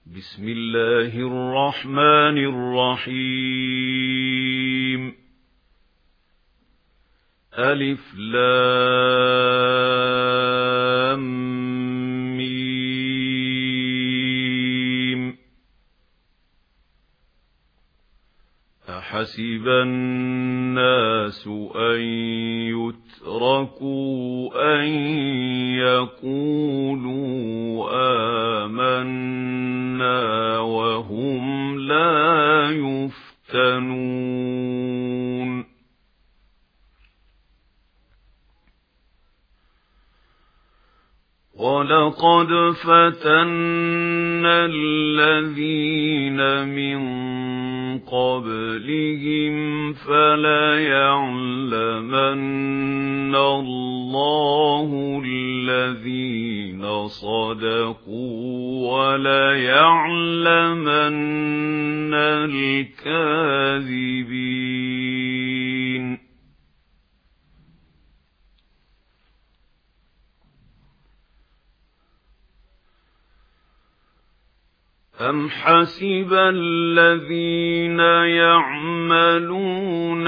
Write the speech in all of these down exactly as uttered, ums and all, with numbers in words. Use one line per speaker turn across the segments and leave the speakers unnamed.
بسم الله الرحمن الرحيم. ألف لام ميم. أحسب الناس أن يتركوا أن يقولوا آمنا وهم لا يفتنون. ولقد فتنا الذين من قبلهم فليعلمن الله الذين صدقوا وليعلمن الكاذبين. أم حسب الذين يعملون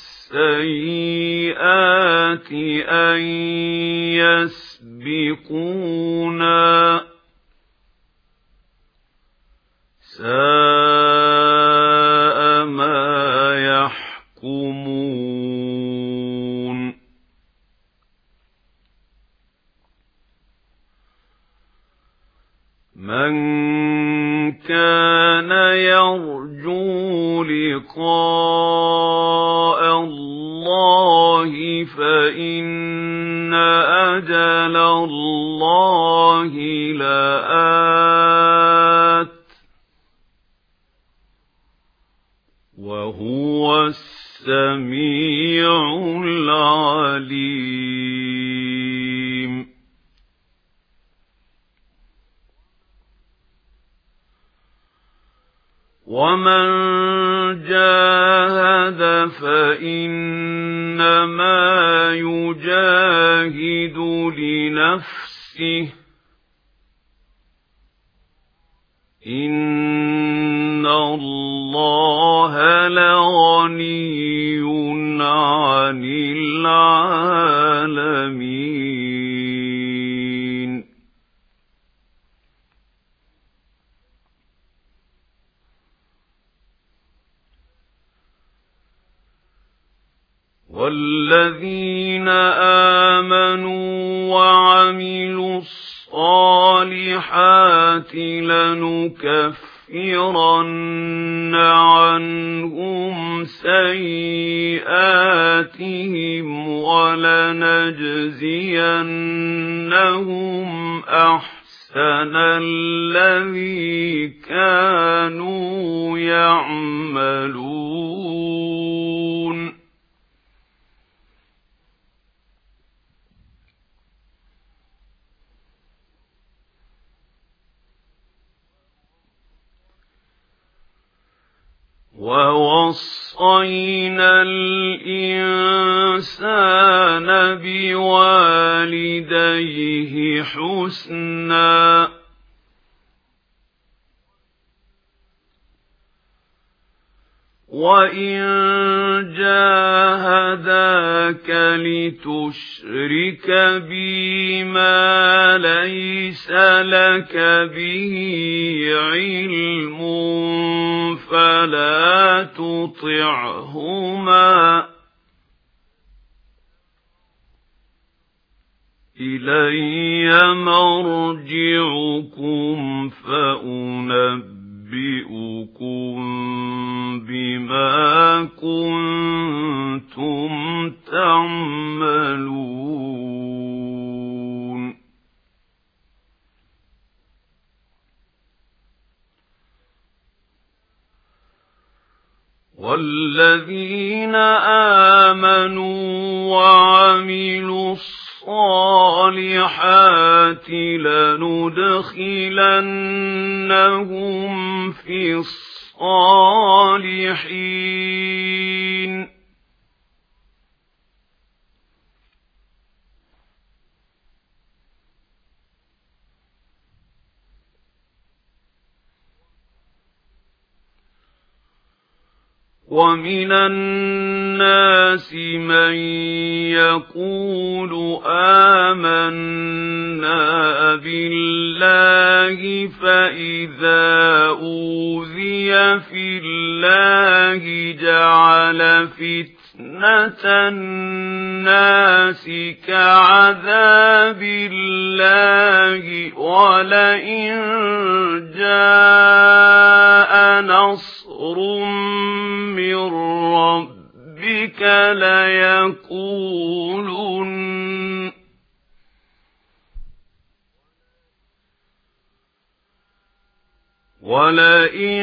السيئات أن يسبقونا ساء ما يحكمون. من كان يرجو لقاء الله فإن أجل الله لآت وهو السميع العليم. ومن جاهد فإنما يجاهد لنفسه إن الله لغني عن العالمين. والذين آمنوا وعملوا الصالحات لنكفرن عنهم سيئاتهم ولنجزينهم أحسن الذي كانوا يعملون. ووصينا الإنسان بوالديه حسنا وإن جاهداك لتشرك بي ما ليس لك به علم فلا تطعهما إلي مرجعكم فأنبئكم بما كنتم تعملون. والذين آمنوا وعملوا الصالحات لندخلنهم في الصالحين وَمِنَ النَّاسِ مَن يَقُولُ آمَنَّا بِاللَّهِ فَإِذَا أُوذِيَ فِي اللَّهِ جَعَلَ فِتْنَةَ النَّاسِ كَعَذَابِ اللَّهِ وَلَئِن جَاءَ نَصْرٌ مِّن رَّبِّكَ لَيَقُولُنَّ وَلَئِن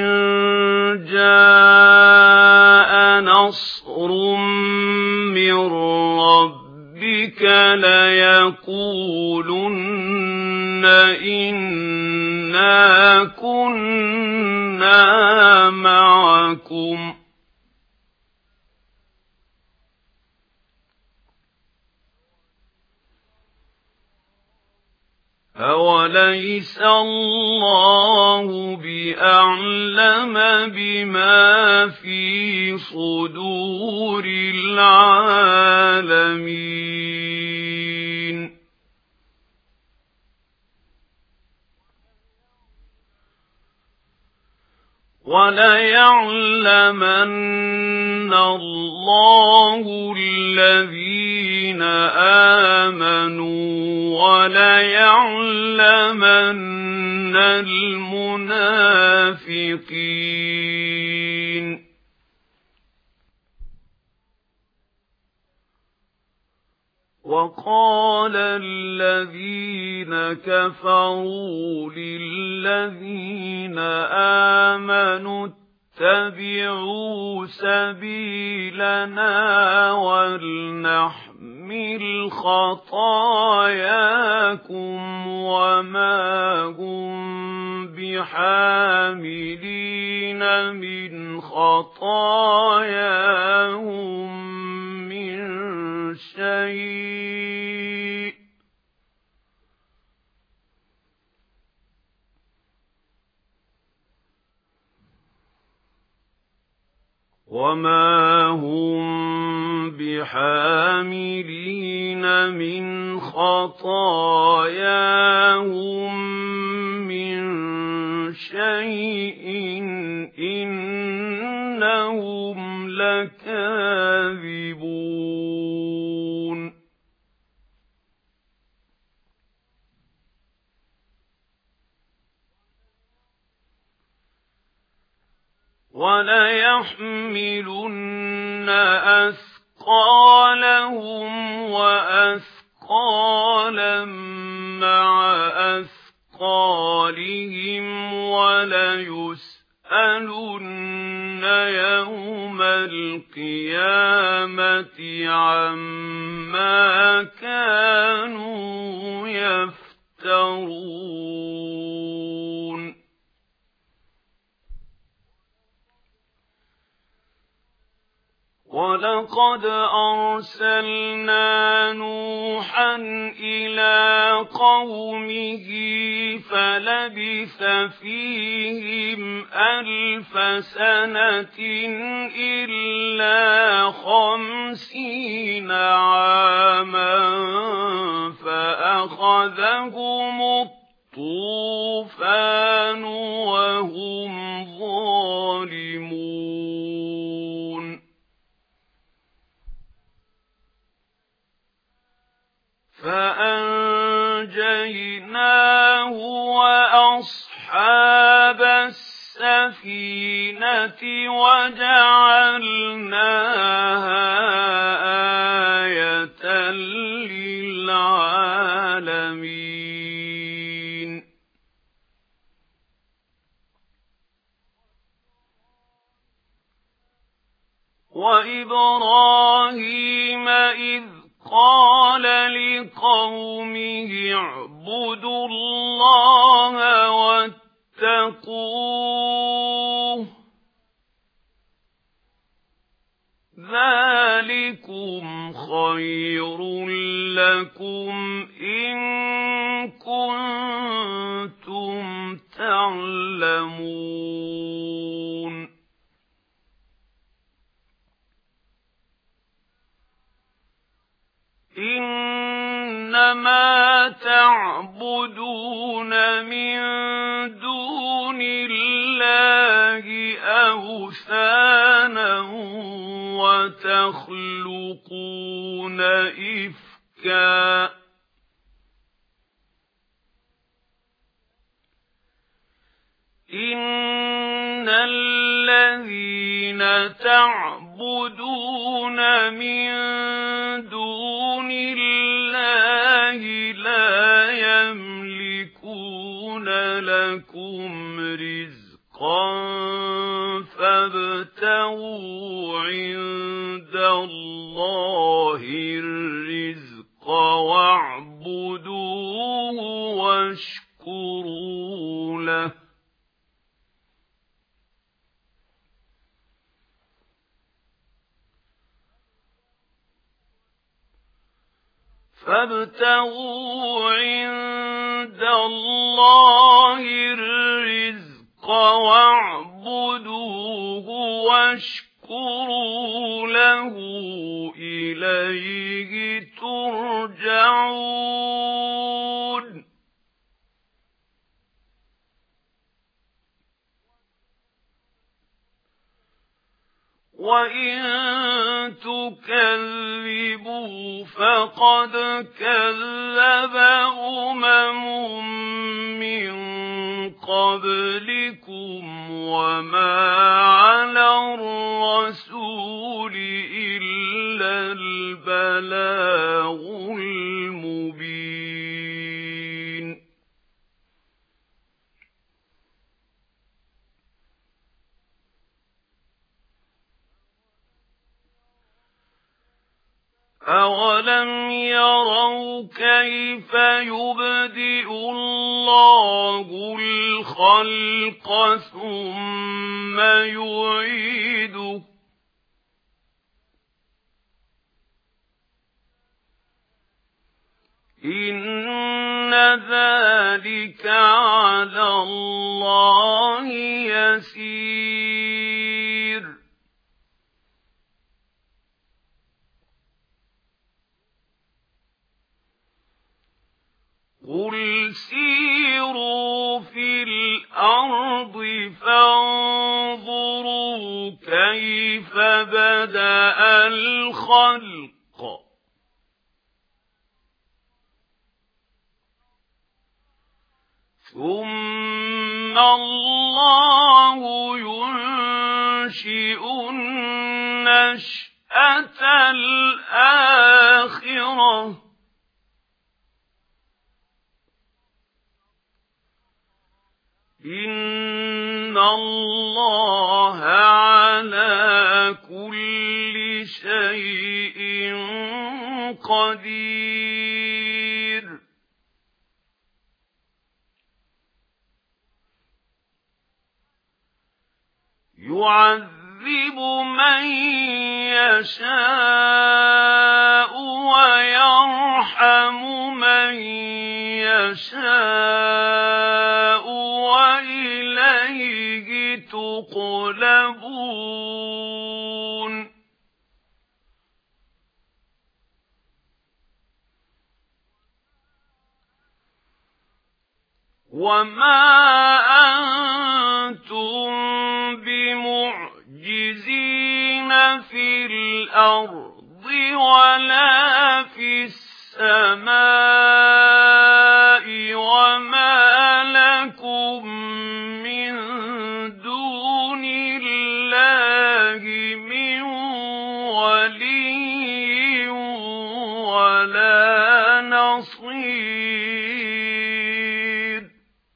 جَاءَ نَصْرٌ مِّن رَّبِّكَ لَيَقُولُنَّ إِنَّا كُنَّا مَعَكُمْ أَوَلَيْسَ اللَّهُ بِأَعْلَمَ بِمَا فِي صُدُورِ الْعَالَمِينَ وَلَيَعْلَمَنَّ اللَّهُ الَّذِينَ آمَنُوا وَلَيَعْلَمَنَّ الْمُنَافِقِينَ وَقَالَ الَّذِينَ كَفَرُوا لِلَّذِينَ آمَنُوا اتَّبِعُوا سَبِيلَنَا وَلْنَحْمِلْ خَطَايَاكُمْ وَمَا هُمْ بِحَامِلِينَ مِنْ خَطَايَاهُمْ مِنْ شَيْءٍ وَمَا هُمْ بِحَامِلِينَ مِنْ خَطَايَاهُمْ مِنْ شَيْءٍ إِنَّهُمْ لَكَاذِبُونَ وَلَيَحْمِلُنَّ أَثْقَالَهُمْ وَأَثْقَالًا مَّعَ أَثْقَالِهِمْ وَلَيُسْأَلُنَّ يَوْمَ الْقِيَامَةِ عَمَّا كَانُوا يَفْتَرُونَ وَلَقَدْ أَرْسَلْنَا نُوحًا إِلَىٰ قَوْمِهِ فَلَبِثَ فِيهِمْ أَلْفَ سَنَةٍ إِلَّا خَمْسِينَ عَامًا فَأَخَذَهُمُ الطُّوفَانُ وَهُمْ ظَالِمُونَ فَأَنجَيْنَاهُ وَأَصْحَابَ السَّفِينَةِ وَجَعَلْنَاهَا آيَةً لِّلْعَالَمِينَ وَإِبْرَاهِيمَ إِذْ قَالَ لِقَوْمِهِ اعْبُدُوا اللَّهَ وَاتَّقُوهُ ذَلِكُمْ خَيْرٌ لَّكُمْ إِن كُنتُمْ تَعْلَمُونَ تعبدون من دون الله أوثانا وتخلقون إفكا إن الذين تعبدون من دون الله لا يملكون لكم رزقا فابتغوا عند الله الرزق واعبدوه واشكروا له فابتغوا عند الله الرزق واعبدوه واشكروا له إليه ترجعون وَإِن تُكَذِّبُوا فَقَدْ كَذَّبَ أُمَمٌ مِّن قَبْلِكُمْ وَمَا عَلَى الرَّسُولِ إِلَّا الْبَلَاغُ الْمُبِينُ أَوَلَمْ يَرَوْا كَيْفَ يُبْدِئُ اللَّهُ الْخَلْقَ ثُمَّ يُعِيدُهُ إِنَّ ذَلِكَ عَلَى اللَّهِ يَسِيرٌ قُلْ سِيرُوا فِي الْأَرْضِ فَانظُرُوا كَيْفَ بَدَأَ الْخَلْقَ ثُمَّ اللَّهُ يُنشِئُ النَّشْأَةَ الْآخِرَةَ إِنَّ اللَّهَ عَلَى كُلِّ شَيْءٍ قَدِيرٌ يُعَذِّبُ مَن يَشَاءُ وَيَرْحَمُ مَن يَشَاءُ وَإِلَيْهِ تُقْلَبُونَ وَمَا أَنْتُمْ بِمُعْجِزِينَ فِي الْأَرْضِ وَلَا فِي السَّمَاءِ وَمَا لَكُمْ مِنْ دُونِ اللَّهِ مِنْ وَلِيٍّ وَلَا نَصِيرٍ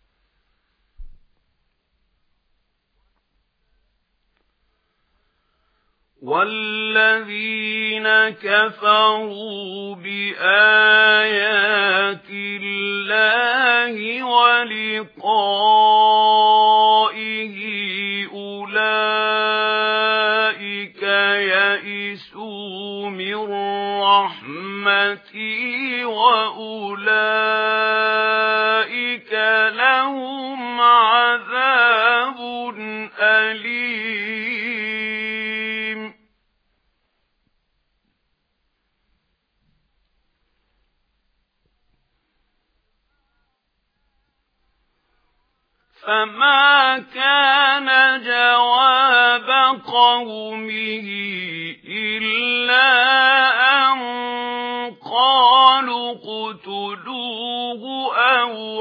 وَالَّذِينَ كَفَرُوا بِآيَاتِ اللَّهِ وَلِقَائِهِ أُولَئِكَ يَئِسُوا مِنْ رَحْمَتِي وَأُولَئِكَ لَهُمْ عَذَابٌ أَلِيمٌ فما كان جواب قومه إلا أن قالوا اقتلوه أو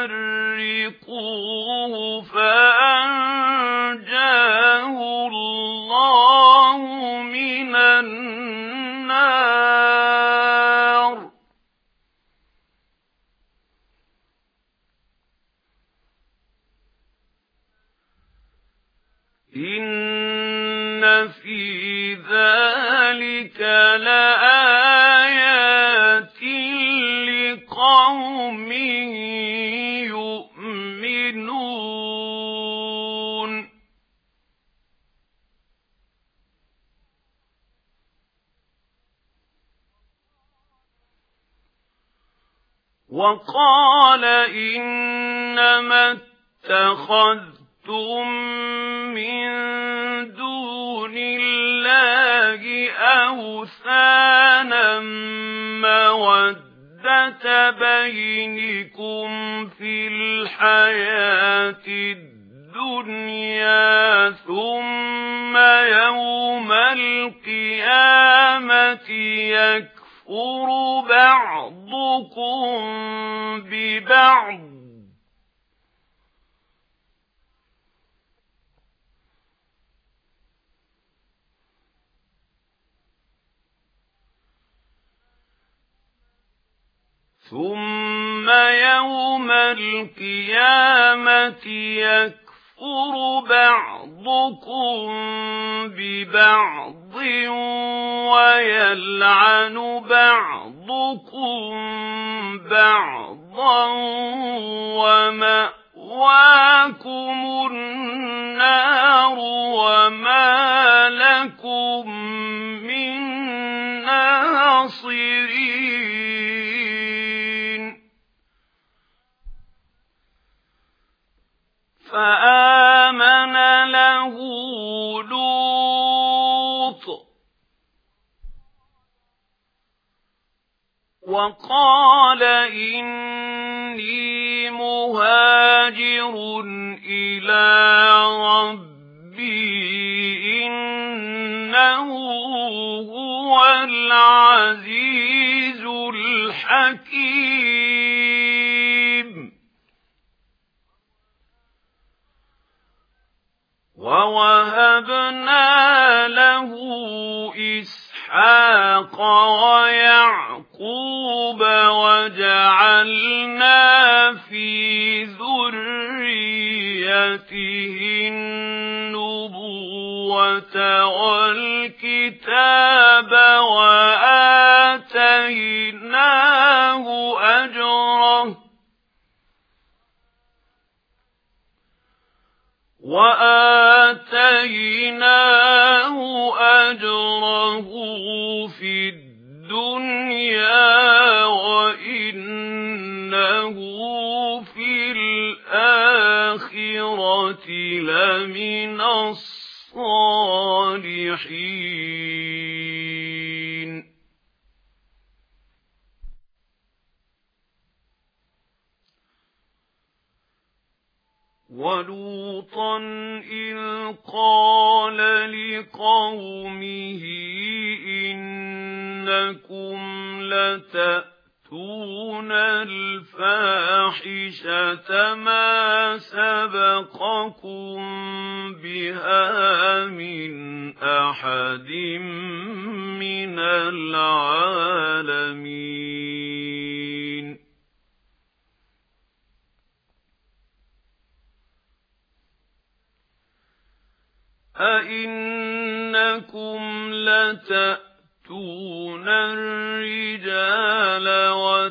حرقوه فأنجاه الله من النار. إن في ذلك لآيات لقوم يؤمنون. وقال إنما اتخذتم من دون الله أوثانا مودة بينكم في الحياة الدنيا ثم يوم القيامة يكفر بعضكم ببعض ثم يوم القيامة يكفر بعضكم ببعض ويلعن بعضكم بعضا ومأواكم النار وما لكم من ناصرين. فآمن له لوط وقال إني مهاجر إلى ربي إنه هو العزيز الحكيم. ووهبنا له إسحاق ويعقوب وجعلنا في ذريته النبوة والكتاب وآتيناه أجره وآتيناه أجره في الدنيا وإنه في الآخرة لمن الصالحين. ولوطا إذ قال لقومه إنكم لتأتون الفاحشة ما سبقكم بها من أحد من العالمين. أئنكم لتأتون الرجال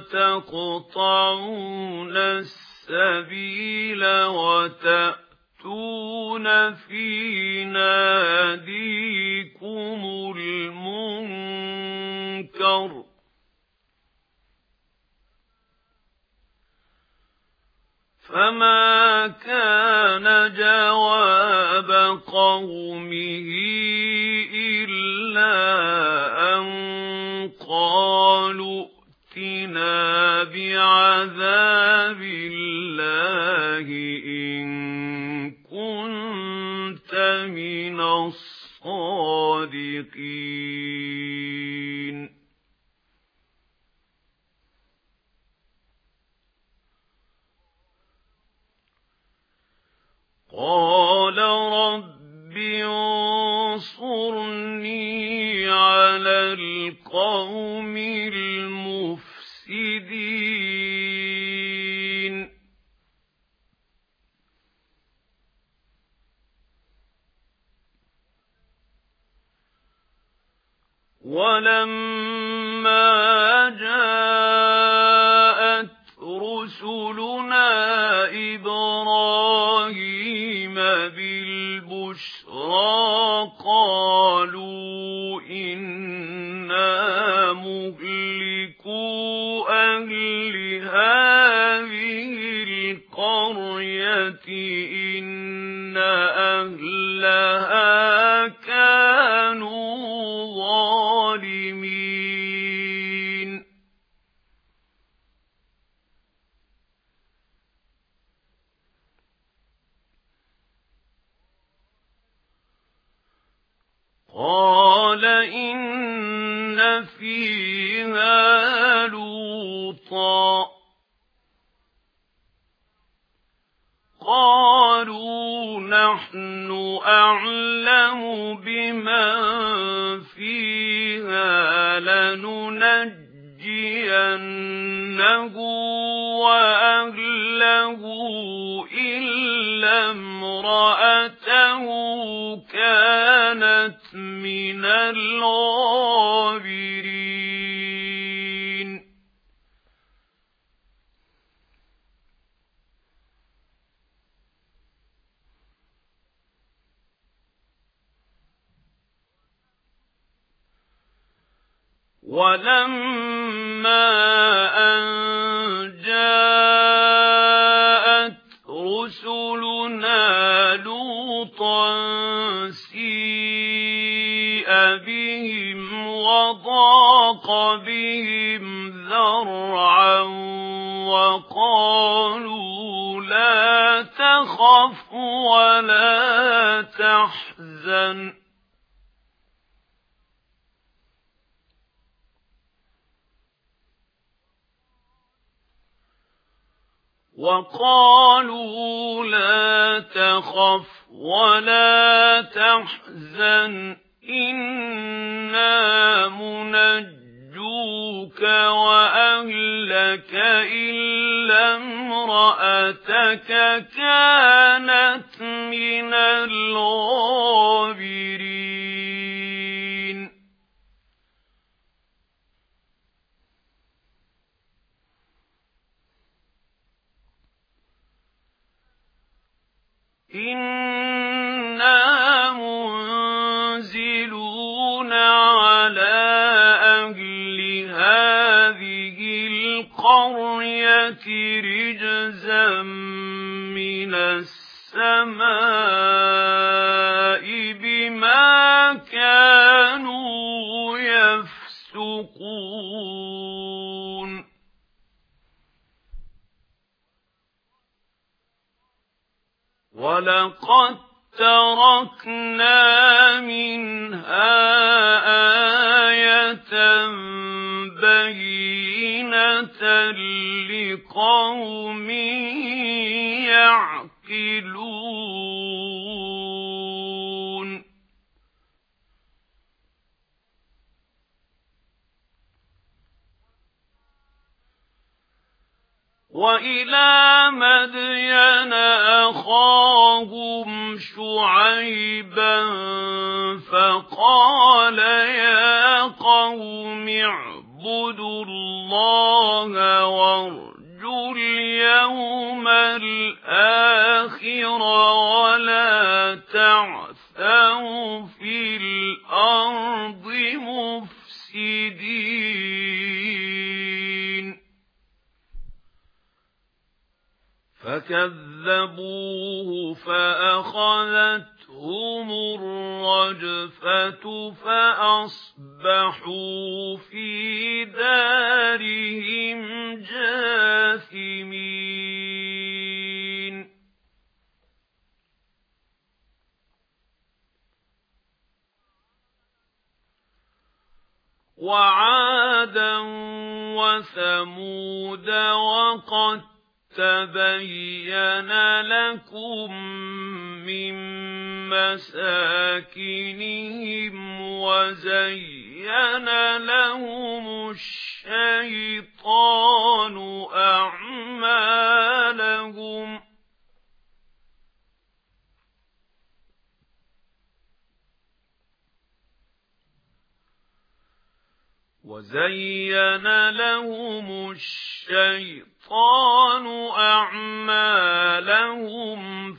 وتقطعون السبيل وتأتون في ناديكم المنكر فما كان جواب قومه إلا أن قالوا ائتنا بعذاب الله الله إن كنت من الصادقين قال رب انصرني على القوم المفسدين ولما جاءت رسلنا إبراهيم بالبشرى قالوا إنا مهلكو أهل هذه القرية إن أهلها كانوا ظالمين قال إن فيها لوطا قالوا نحن أعلم بمن فيها لننجينه وأهله إلا امرأته كانت من الغابرين ولما أن جاءت رسلنا لوطا سيء بهم وضاق بهم ذرعا وقالوا لا تخف ولا تحزن وقالوا لا تخف ولا تحزن إنا منجوك وأهلك إلا امرأتك كانت من الغابرين إنا منزلون على أهل هذه القرية رجزا من السماء بما كانوا يفسقون ولقد تركنا منها آية بينة لقوم يعقلون وإلى مدين أخاهم شعيبا فقال يا قوم اعبدوا الله وارجوا اليوم الآخر ولا تعثوا في الأرض مفسدين فكذبوه فأخذتهم الرجفة فأصبحوا في دارهم جاثمين وعادا وثمود وقد تبين لكم من مساكنهم وزين لهم الشيطان أعمالهم وزين لهم الشيطان أعمالهم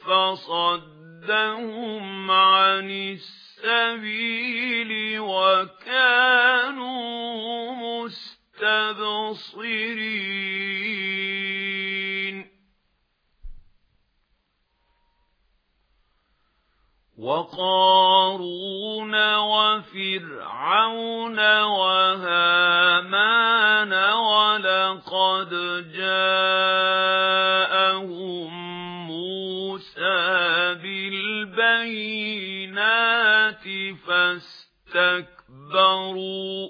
فصدهم عن السبيل وكانوا مستبصرين وقارون وفرعون وهامان ولقد جاءهم موسى بالبينات فاستكبروا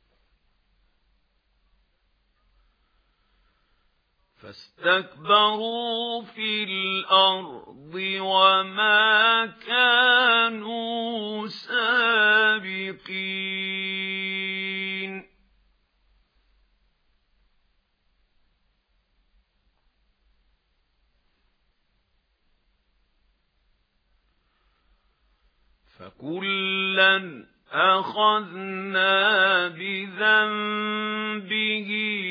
فاستكبروا في الأرض وما كانوا سابقين فكلاً أخذنا بذنبه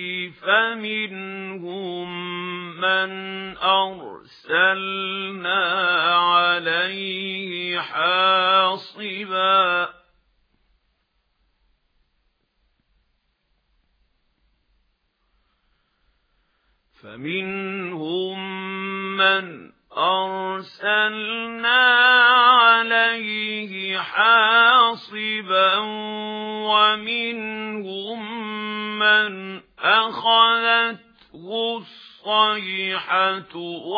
فمنهم من أرسلنا عليه حاصبا فمنهم من أرسلنا عليه حاصبا ومنهم من أخذته الصيحة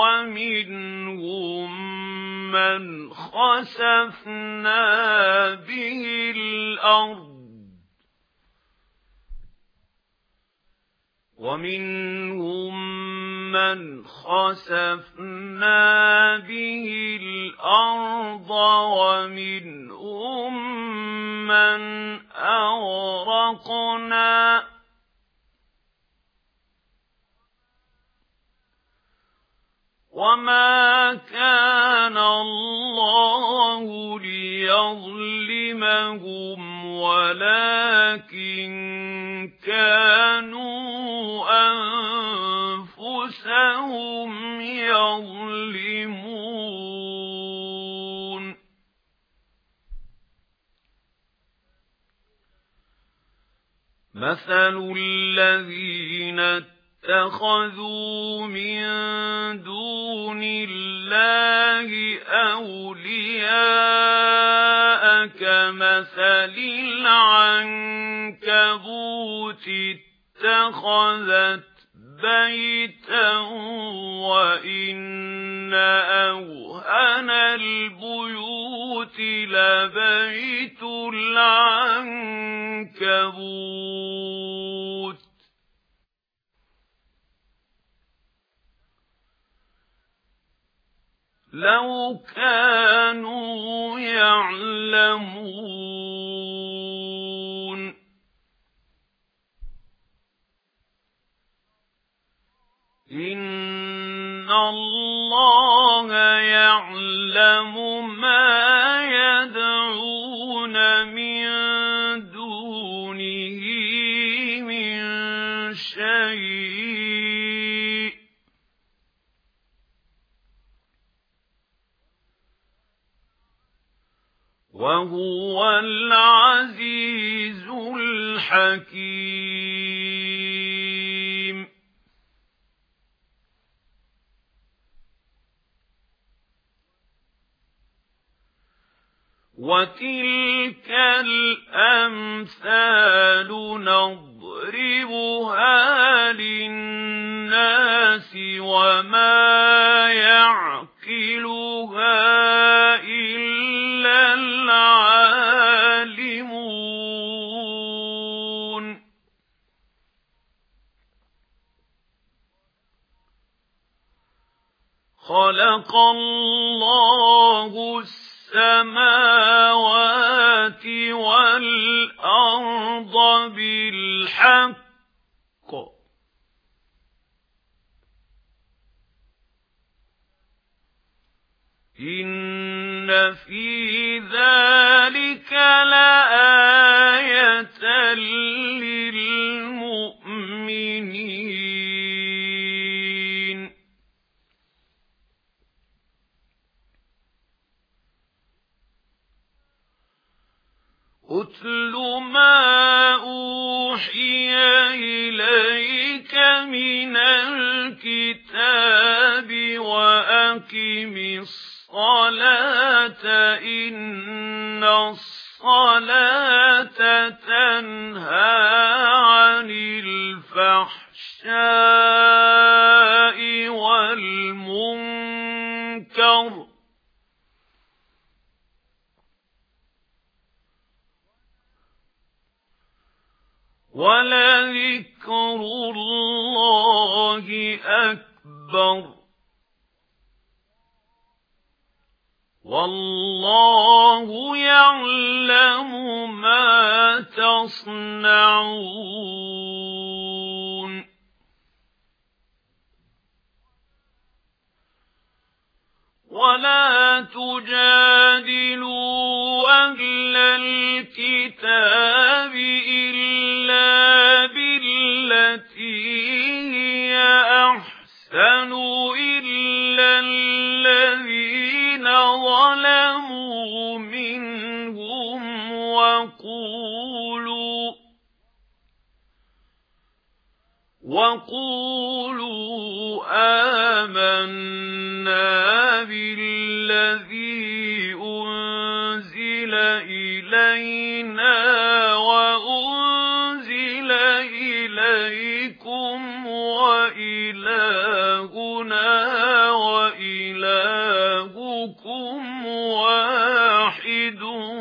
ومنهم من خسفنا به الأرض ومنهم من خسفنا به الأرض ومنهم من أغرقنا وما كان الله ليظلمهم ولكن كانوا أنفسهم يظلمون مثل الذين اتخذوا من دون الله أولياء كمثل العنكبوت اتخذت بيتا وإن أوهن البيوت لبيت العنكبوت لو كانوا يعلمون إن الله يعلم ما يدعون من دونه من شيء وهو العزيز الحكيم وتلك الأمثال نضربها للناس وما يعقلها إلا العالمون خلق الله السماوات والأرض بالحق إن في ذلك لآية للمؤمنين أتل ما أوحي إليك من الكتاب وأقم الصلاة إن الصلاة تنهى عن الفحشاء والمنكر ولذكر الله أكبر والله يعلم ما تصنعون ولا تجادلوا أهل الكتاب إلا بالتي هي أحسن إلا الذين ظلموا منهم وقولوا وقولوا آمنا بالذي أنزل إلينا وأنزل إليكم وإلهنا وإلهكم واحد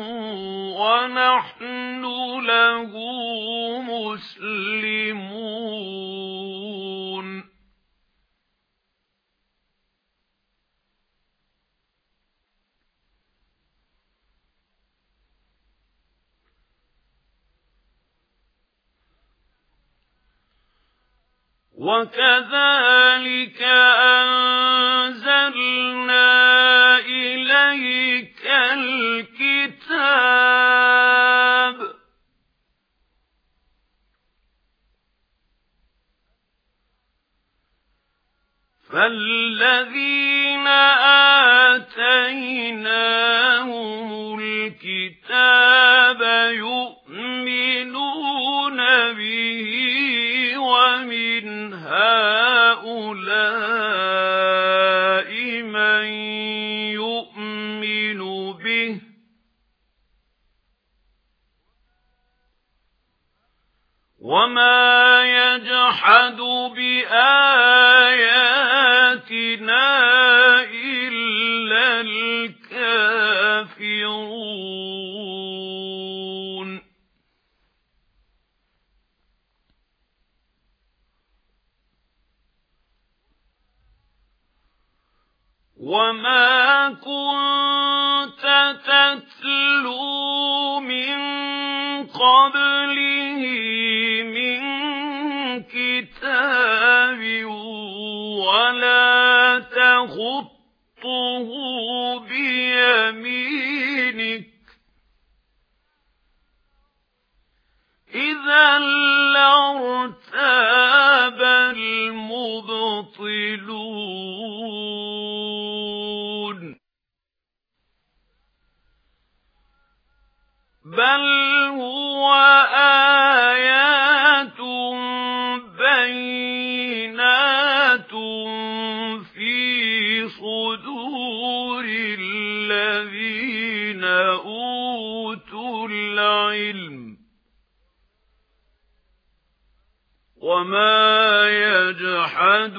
ونحن له مسلمون وكذلك أنزلنا إليك الكتاب فالذين آتيناهم الكتاب يؤمنون به ومن هؤلاء من يؤمن به وما يجحد بآياتنا إلا الكافرون وما كنت تتلو من قبله من كتاب ولا تخطه بيمينك إذا لارتاب المبطلون بل هو آيات بينات في صدور الذين أوتوا العلم وما يجحد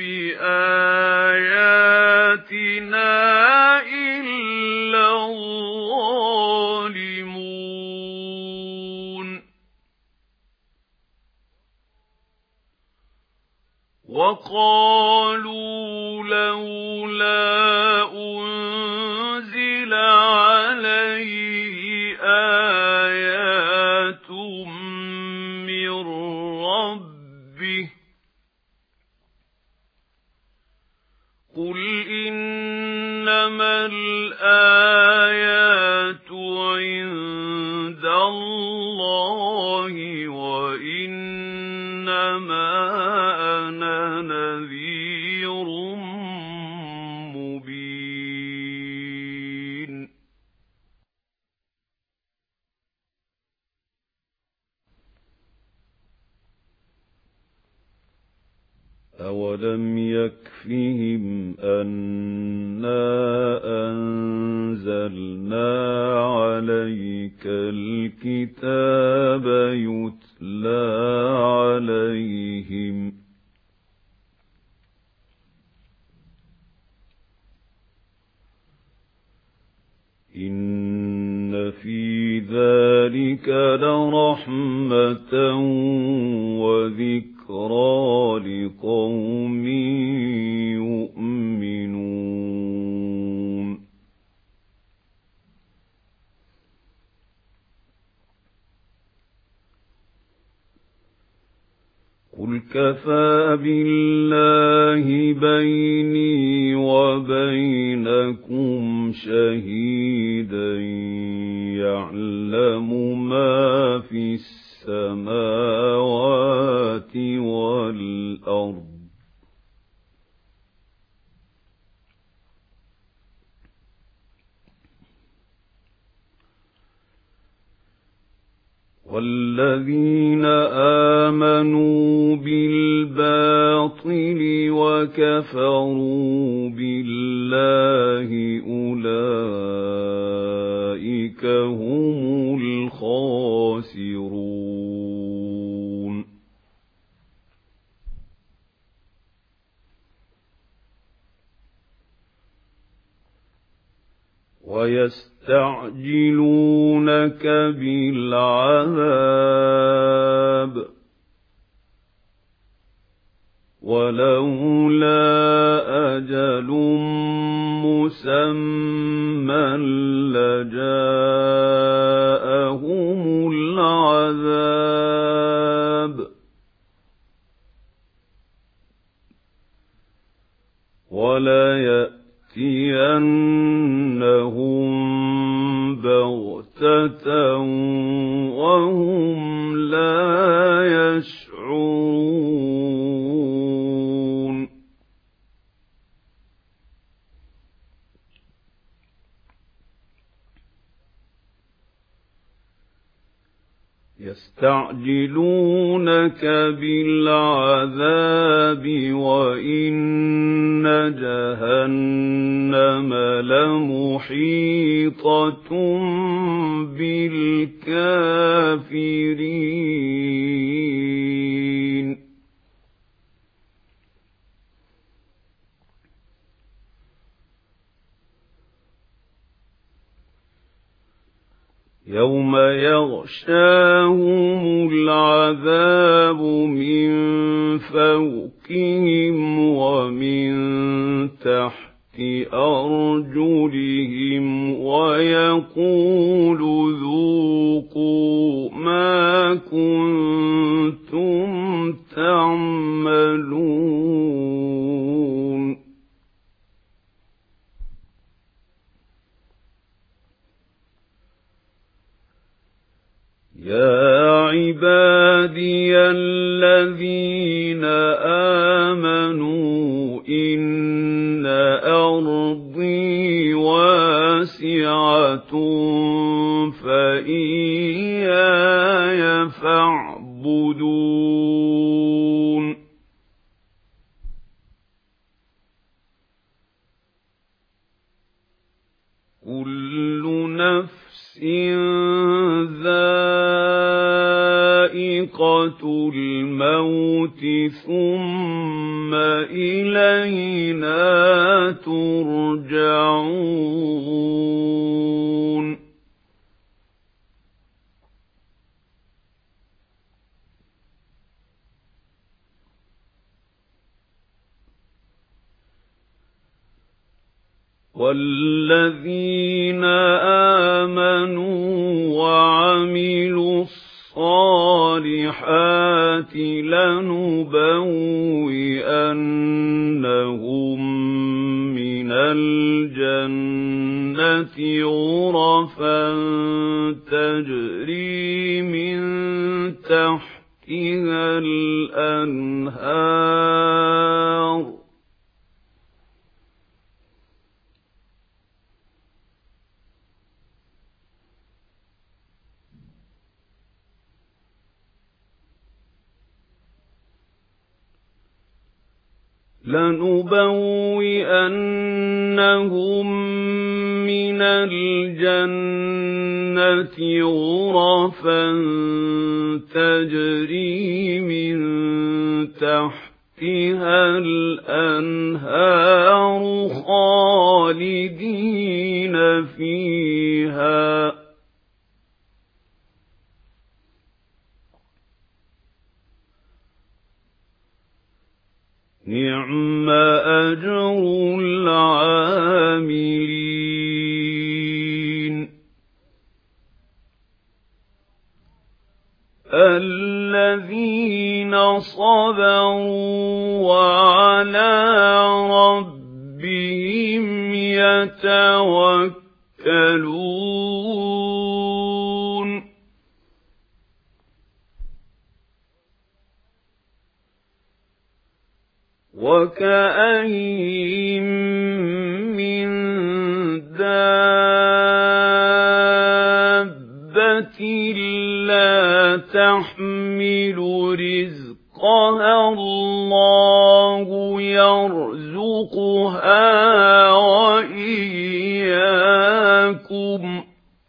بآياتنا إلا الظالمون وقالوا لولا أُنزِلَ عَلَيْهِ آيَاتٌ مِّن رَّبِّهِ قُلْ إِنَّمَا الْآيَاتُ عِندَ اللَّهِ وَإِنَّمَا أَنَا نَذِيرٌ مُّبِينٌ أَوَلَمْ يَكْفِهِمْ أَنَّا أَنزَلْنَا عَلَيْكَ الْكِتَابَ يُتْلَى عَلَيْهِمْ إِنَّ فِي ذَلِكَ لَرَحْمَةً وَذِكْرَى لِقَوْمٍ يُؤْمِنُونَ قُلْ كَفَى بِاللَّهِ بَيْنِي وَبَيْنَكُمْ شَهِيدًا يَعْلَمُ مَا فِي السَّمَاوَاتِ وَالْأَرْضِ وَالَّذِينَ آمَنُوا بِالْبَاطِلِ وَكَفَرُوا بِاللَّهِ أُولَئِكَ هُمُ الْخَاسِرُونَ وَيَسْتَعْجِلُونَكَ بِالْعَذَابِ وَلَوْلَا أَجَلٌ مُّسَمًّى لَّجَاءَهُمُ الْعَذَابُ وَلَيَأْتِيَنَّهُم بَغْتَةً وَهُمْ لَا يَشْعُرُونَ يَسْتَعْجِلُونَكَ بِالْعَذَابِ وَإِنَّ جَهَنَّمَ لَمُحِيطَةٌ بِالْكَافِرِينَ يَوْمَ يَغْشَاهُمُ الْعَذَابُ مِنْ فَوْقِهِمْ وَمِنْ تَحْتِ أَرْجُلِهِمْ وَيَقُولُ ذُوقُوا مَا كُنتُمْ تَعْمَلُونَ يَا عِبَادِيَ الَّذِينَ آمَنُوا إِنَّ أَرْضِي وَاسِعَةٌ فَإِيَّايَ فَاعْبُدُونِ كُلُّ نَفْسٍ ذَائِقَةُ الْمَوْتِ ثُمَّ إِلَيْنَا تُرْجَعُونَ وَالَّذِينَ آمَنُوا وَعَمِلُوا الصَّالِحَاتِ لَنُبَوِّئَنَّهُم مِّنَ الْجَنَّةِ غُرَفًا تَجْرِي مِن تَحْتِهَا الْأَنْهَارُ لَنُبَوِّئَنَّهُم مِّنَ الْجَنَّةِ غُرَفًا تَجْرِي مِن تَحْتِهَا الْأَنْهَارُ خَالِدِينَ فِيهَا نِعْمَ أَجْرُ الْعَامِلِينَ الَّذِينَ صَبَرُوا وَعَلَى رَبِّهِمْ يَتَوَكَّلُونَ وَكَأَيِّن مِّن دَابَّةٍ لَّا تَحْمِلُ رِزْقَهَا اللَّهُ يَرْزُقُهَا وَإِيَّاكُمْ ۚ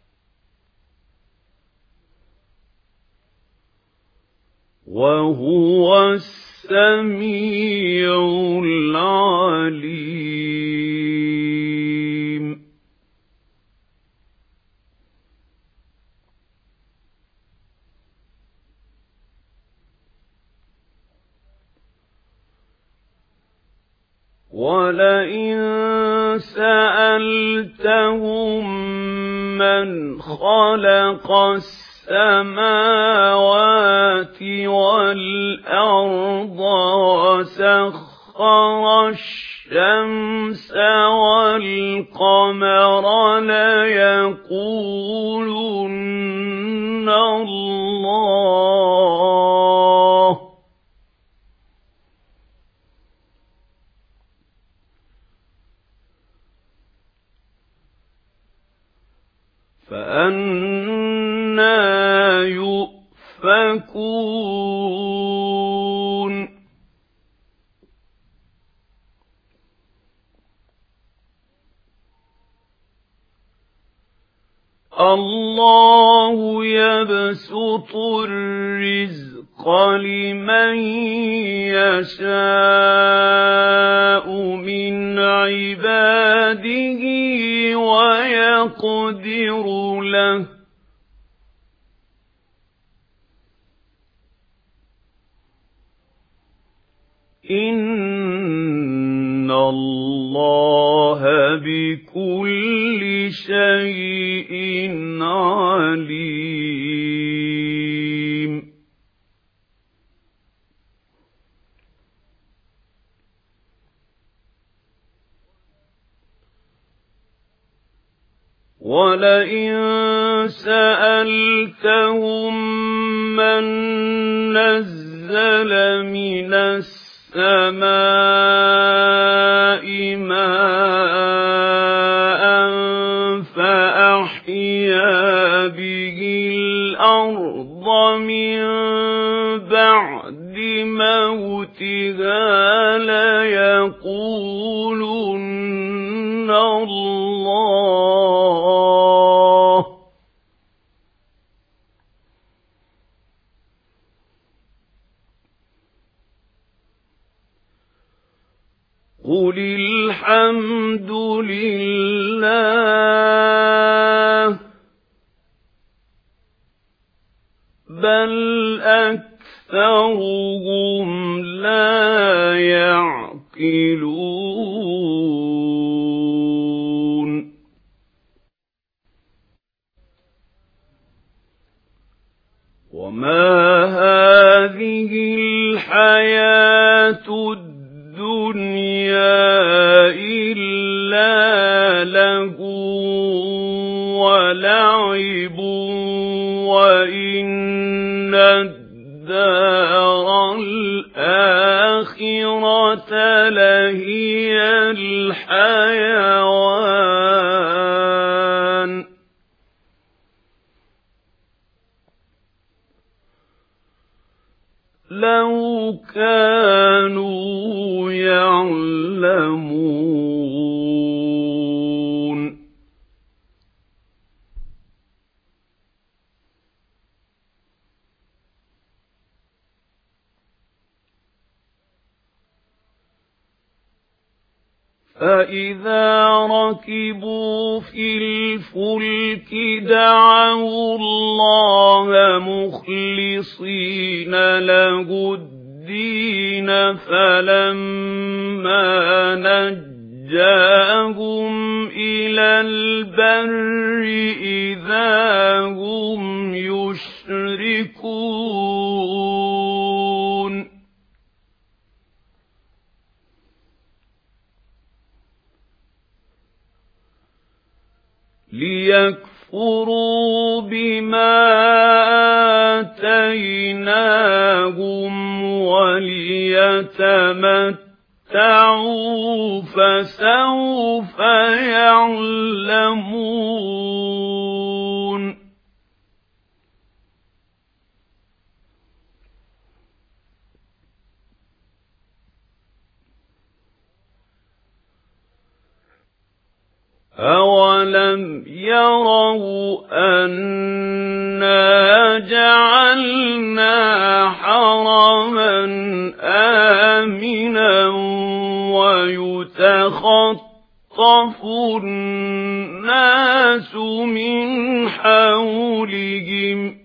وَهُوَ السَّمِيعُ الْعَلِيمُ وَلَئِن سَأَلْتَهُم مَّنْ خَلَقَ السَّمَاوَاتِ وَالْأَرْضَ وَسَخَّرَ الشَّمْسَ وَالْقَمَرَ لَيَقُولُنَّ اللَّهُ ۚ فَأَنَّىٰ يُؤْفَكُونَ اللَّهُ يَبْسُطُ الرِّزْقَ لِمَن يَشَاءُ مِنْ عِبَادِهِ وَيَقْدِرُ لَهُ ۚ إِنَّ اللَّهَ بِكُلِّ شَيْءٍ عَلِيمٌ وَلَئِن سَأَلْتَهُم مَّن نَّزَّلَ مِنَ السَّمَاءِ مَاءً فَأَحْيَا بِهِ الْأَرْضَ مِن بَعْدِ مَوْتِهَا لَيَقُولُنَّ اللَّهُ ۚ قُلِ الْحَمْدُ لِلَّهِ ۚ بَلْ أَكْثَرُهُمْ لَا يَعْقِلُونَ ما هذه الحياة الدنيا إلا لهو ولعب وإن الدار الآخرة لهي الحيوان لو كانوا يعلمون. فإذا ركبوا في الفلك دعوا الله مخلصين له الدين فلما نجاهم إلى البر إذا هم يشركون. ليكفروا بما آتيناهم وليتمتعوا فسوف يعلمون. أَوَلَمْ يَرَوْا أَنَّا جَعَلْنَا حَرَمًا آمِنًا وَيُتَخَطَّفُ النَّاسُ مِنْ حَوْلِهِمْ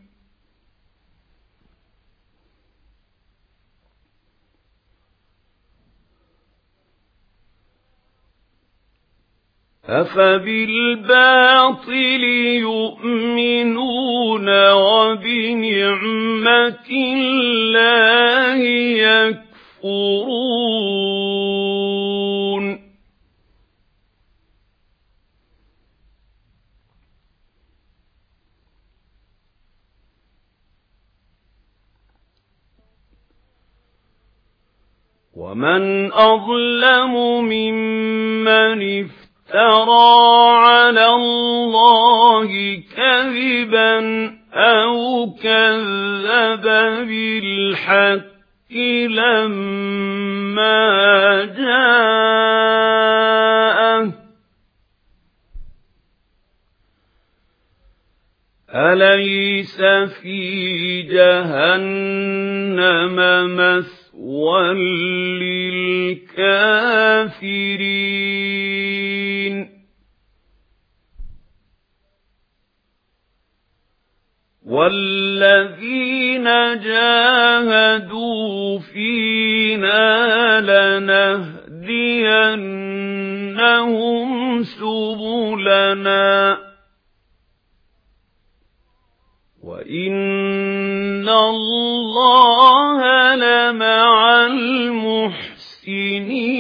أَفَبِالْبَاطِلِ يُؤْمِنُونَ وَبِنِعْمَةِ اللَّهِ يَكْفُرُونَ. وَمَنْ أَظْلَمُ مِمَّنِ افترى افترى على الله كذبا أو كذب بالحق لما جاءه أليس في جهنم مثوى للكافرين والذين جاهدوا فينا لنهدينهم سبلنا وَإِنَّ اللَّهَ لَمَعَ الْمُحْسِنِينَ.